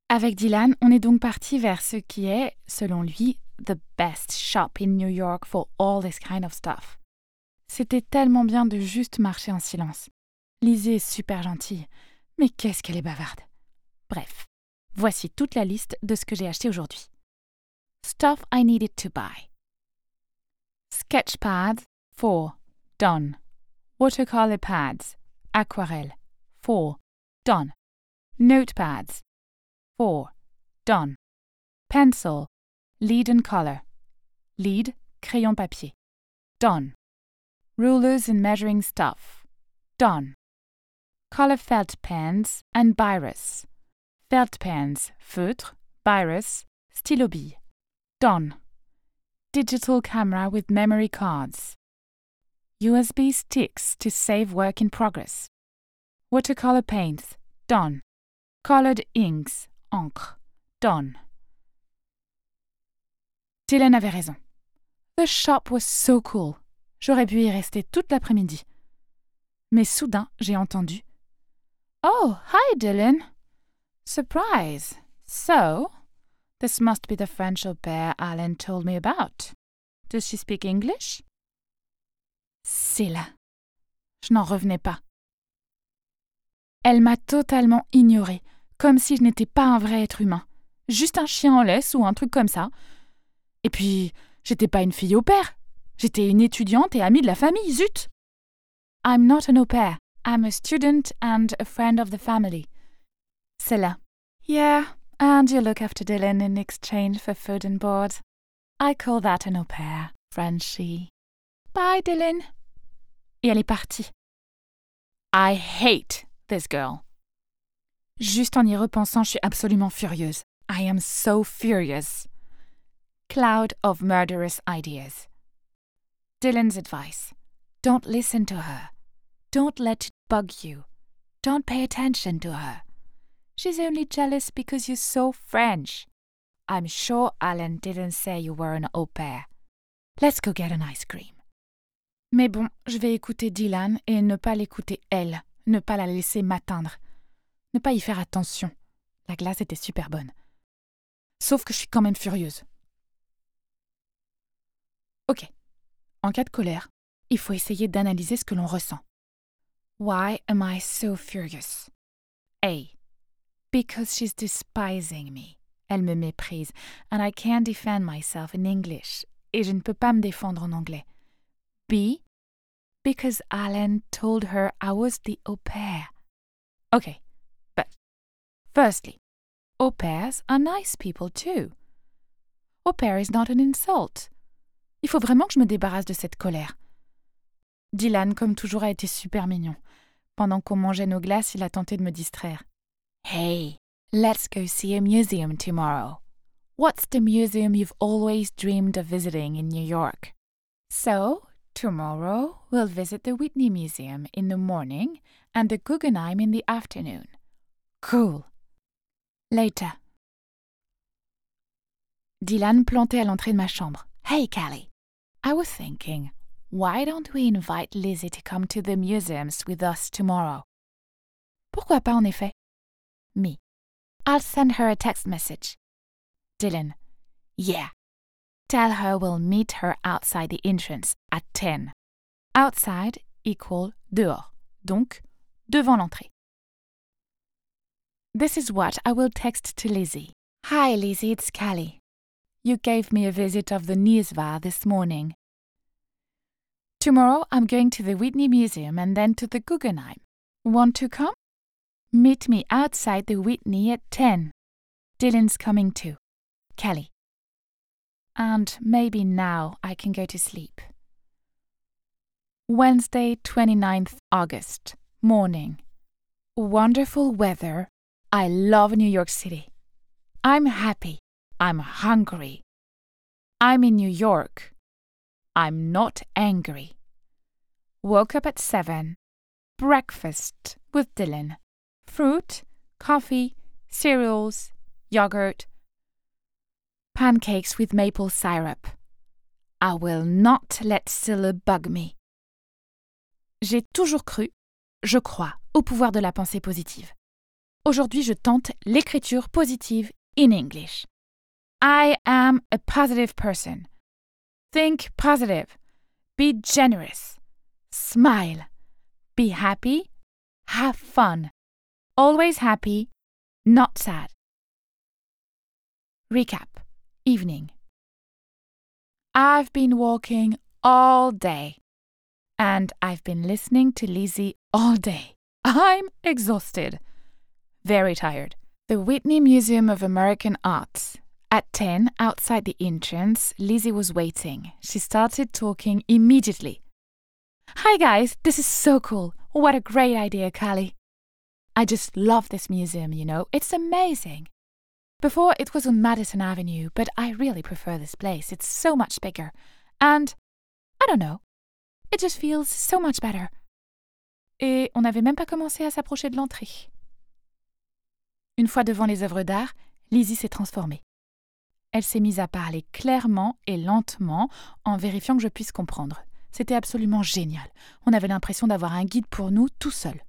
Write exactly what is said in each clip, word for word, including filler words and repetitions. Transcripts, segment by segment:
Avec Dylan, on est donc parti vers ce qui est, selon lui, the best shop in New York for all this kind of stuff. C'était tellement bien de juste marcher en silence. Lizzie est super gentille, mais qu'est-ce qu'elle est bavarde. Bref, voici toute la liste de ce que j'ai acheté aujourd'hui. Stuff I needed to buy. Sketch pads, four, done. Watercolor pads, aquarelle, four, done. Notepads, four, done. Pencil, lead and color. Lead, crayon papier. Done. Rulers and measuring stuff. Done. Color felt pens and biros. Felt pens, feutre, biros, stylo bille. Done. Digital camera with memory cards. U S B sticks to save work in progress. Watercolor paints. Done. Colored inks, encre. Done. Dylan avait raison. The shop was so cool. J'aurais pu y rester toute l'après-midi. Mais soudain, j'ai entendu « Oh, hi Dylan! Surprise! So, this must be the French au pair Alan told me about. Does she speak English? » C'est là. Je n'en revenais pas. Elle m'a totalement ignorée, comme si je n'étais pas un vrai être humain. Juste un chien en laisse ou un truc comme ça. Et puis, j'étais pas une fille au pair. J'étais une étudiante et amie de la famille, zut! I'm not an au pair. I'm a student and a friend of the family. C'est là. Yeah, and you look after Dylan in exchange for food and board. I call that an au pair, Frenchie. Bye, Dylan. Et elle est partie. I hate this girl. Juste en y repensant, je suis absolument furieuse. I am so furious. Cloud of murderous ideas. Dylan's advice. Don't listen to her. Don't let it bug you. Don't pay attention to her. She's only jealous because you're so French. I'm sure Alan didn't say you were an au pair. Let's go get an ice cream. Mais bon, je vais écouter Dylan et ne pas l'écouter elle, ne pas la laisser m'atteindre, ne pas y faire attention. La glace était super bonne. Sauf que je suis quand même furieuse. Ok, en cas de colère, il faut essayer d'analyser ce que l'on ressent. Why am I so furious? A. Because she's despising me. Elle me méprise, and I can't defend myself in English, et je ne peux pas me défendre en anglais. B. Because Alan told her I was the au pair. Okay, but firstly, au pairs are nice people too. Au pair is not an insult. Il faut vraiment que je me débarrasse de cette colère. Dylan, comme toujours, a été super mignon. Pendant qu'on mangeait nos glaces, il a tenté de me distraire. Hey, let's go see a museum tomorrow. What's the museum you've always dreamed of visiting in New York? So, tomorrow we'll visit the Whitney Museum in the morning and the Guggenheim in the afternoon. Cool. Later. Dylan planté à l'entrée de ma chambre. Hey, Callie. I was thinking, why don't we invite Lizzie to come to the museums with us tomorrow? Pourquoi pas, en effet? Me. I'll send her a text message. Dylan. Yeah. Tell her we'll meet her outside the entrance at ten. Outside equal dehors. Donc, devant l'entrée. This is what I will text to Lizzie. Hi, Lizzie, it's Callie. You gave me a visit of the Nieswa this morning. Tomorrow I'm going to the Whitney Museum and then to the Guggenheim. Want to come? Meet me outside the Whitney at ten. Dylan's coming too. Callie. And maybe now I can go to sleep. Wednesday, twenty-ninth August, morning. Wonderful weather. I love New York City. I'm happy. I'm hungry. I'm in New York. I'm not angry. Woke up at seven. Breakfast with Dylan. Fruit, coffee, cereals, yogurt, pancakes with maple syrup. I will not let Scylla bug me. J'ai toujours cru, je crois, au pouvoir de la pensée positive. Aujourd'hui, je tente l'écriture positive in English. I am a positive person. Think positive. Be generous. Smile. Be happy. Have fun. Always happy. Not sad. Recap. Evening. I've been walking all day. And I've been listening to Lizzie all day. I'm exhausted. Very tired. The Whitney Museum of American Art. At ten, outside the entrance, Lizzie was waiting. She started talking immediately. Hi guys, this is so cool. What a great idea, Callie. I just love this museum, you know. It's amazing. Before it was on Madison Avenue, but I really prefer this place. It's so much bigger. And, I don't know, it just feels so much better. Et on n'avait même pas commencé à s'approcher de l'entrée. Une fois devant les œuvres d'art, Lizzie s'est transformée. Elle s'est mise à parler clairement et lentement en vérifiant que je puisse comprendre. C'était absolument génial. On avait l'impression d'avoir un guide pour nous tout seul.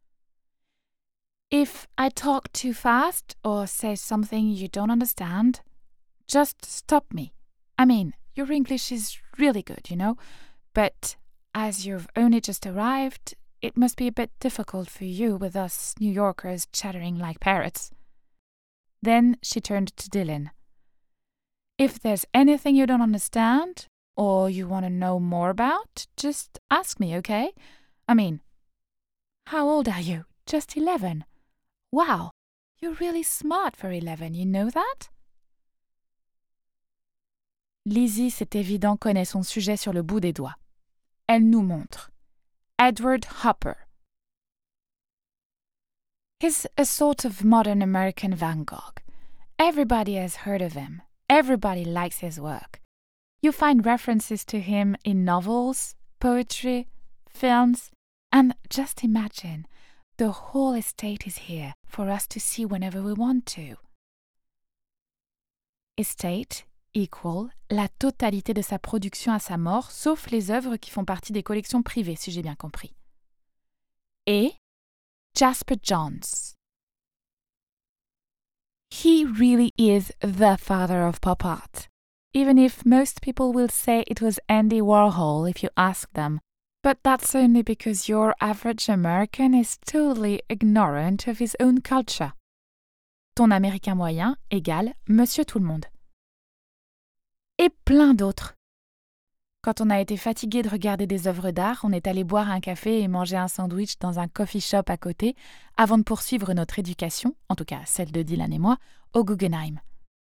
If I talk too fast or say something you don't understand, just stop me. I mean, your English is really good, you know, but as you've only just arrived, it must be a bit difficult for you with us New Yorkers chattering like parrots. Then she turned to Dylan. If there's anything you don't understand or you want to know more about, just ask me, okay? I mean, how old are you? Just eleven. Wow, you're really smart for eleven, you know that? Lizzie, c'est évident, connaît son sujet sur le bout des doigts. Elle nous montre. Edward Hopper. He's a sort of modern American Van Gogh. Everybody has heard of him. Everybody likes his work. You find references to him in novels, poetry, films, and just imagine, the whole estate is here for us to see whenever we want to. Estate equal la totalité de sa production à sa mort, sauf les œuvres qui font partie des collections privées, si j'ai bien compris. Et Jasper Johns. He really is the father of pop art, even if most people will say it was Andy Warhol if you ask them. But that's only because your average American is totally ignorant of his own culture. Ton Américain moyen égale Monsieur Tout-le-Monde. Et plein d'autres. Quand on a été fatigué de regarder des œuvres d'art, on est allé boire un café et manger un sandwich dans un coffee shop à côté avant de poursuivre notre éducation, en tout cas celle de Dylan et moi, au Guggenheim.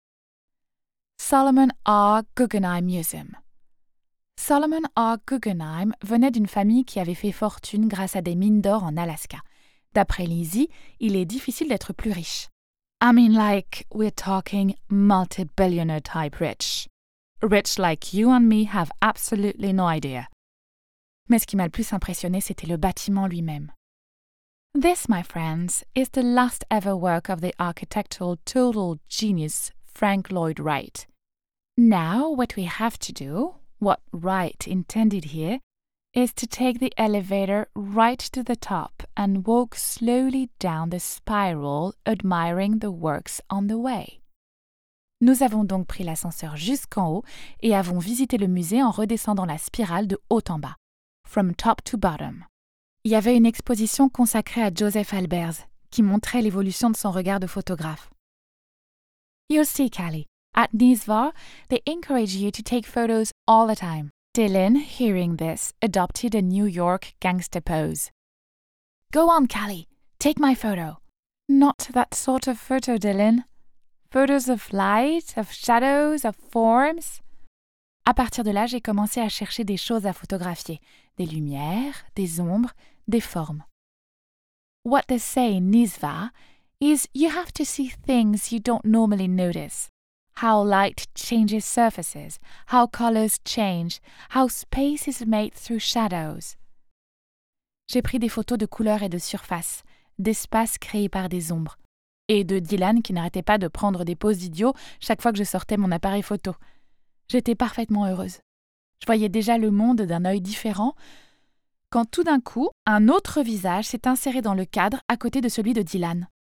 Solomon R. Guggenheim Museum. Solomon R. Guggenheim venait d'une famille qui avait fait fortune grâce à des mines d'or en Alaska. D'après Lizzie, il est difficile d'être plus riche. I mean, like, we're talking multi-billionaire type rich. Rich like you and me have absolutely no idea. Mais ce qui m'a le plus impressionné, c'était le bâtiment lui-même. This, my friends, is the last ever work of the architectural total genius Frank Lloyd Wright. Now, what we have to do, what Wright intended here, is to take the elevator right to the top and walk slowly down the spiral, admiring the works on the way. Nous avons donc pris l'ascenseur jusqu'en haut et avons visité le musée en redescendant la spirale de haut en bas, from top to bottom. Il y avait une exposition consacrée à Joseph Albers, qui montrait l'évolution de son regard de photographe. You'll see, Callie, at NISVAR, they encourage you to take photos all the time. Dylan, hearing this, adopted a New York gangster pose. Go on, Callie, take my photo. Not that sort of photo, Dylan. Photos of light, of shadows, of forms. À partir de là, j'ai commencé à chercher des choses à photographier, des lumières, des ombres, des formes. What they say in NISVA is you have to see things you don't normally notice. How light changes surfaces, how colors change, how space is made through shadows. J'ai pris des photos de couleurs et de surfaces, d'espaces créés par des ombres, et de Dylan qui n'arrêtait pas de prendre des poses d'idiots chaque fois que je sortais mon appareil photo. J'étais parfaitement heureuse. Je voyais déjà le monde d'un œil différent, quand tout d'un coup, un autre visage s'est inséré dans le cadre à côté de celui de Dylan.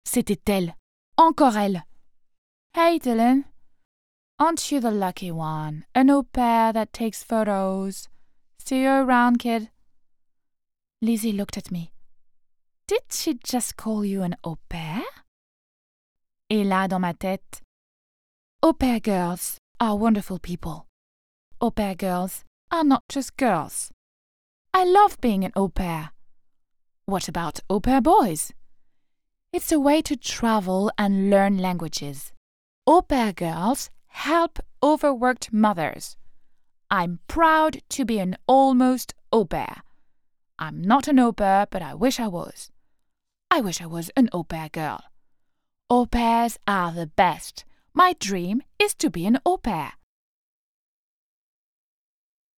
C'était elle. Encore elle. Hey, Dylan. Aren't you the lucky one? An au pair that takes photos. See you around, kid. Lizzie looked at me. Did she just call you an au pair? Et là, dans ma tête, au pair girls are wonderful people. Au pair girls are not just girls. I love being an au pair. What about au pair boys? It's a way to travel and learn languages. Au pair girls help overworked mothers. I'm proud to be an almost au pair. I'm not an au pair, but I wish I was. I wish I was an au pair girl. Au pairs are the best. My dream is to be an au pair.